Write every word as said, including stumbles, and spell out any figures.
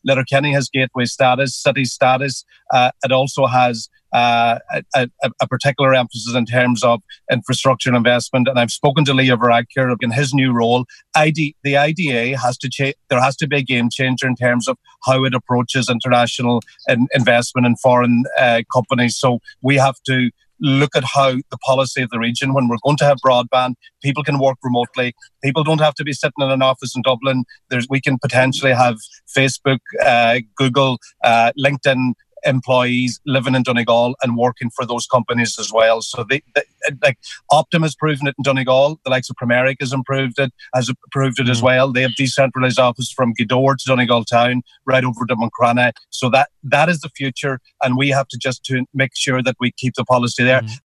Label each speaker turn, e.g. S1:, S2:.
S1: Letterkenny has gateway status, city status. Uh, it also has uh, a, a, a particular emphasis in terms of infrastructure and investment. And I've spoken to Leo Varadkar in his new role. I D, the I D A has to change. There has to be a game changer in terms of how it approaches international in, investment in foreign uh, companies. So we have to look at how the policy of the region, when we're going to have broadband, people can work remotely. People don't have to be sitting in an office in Dublin. There's, we can potentially have Facebook, uh, Google, uh, LinkedIn employees living in Donegal and working for those companies as well. So they, they like Optum has proven it in Donegal. The likes of Primeric has improved it, has improved it mm. as well. They have decentralised office from Gweedore to Donegal town, right over to Muncrana. So that that is the future, and we have to just to make sure that we keep the policy there. Mm.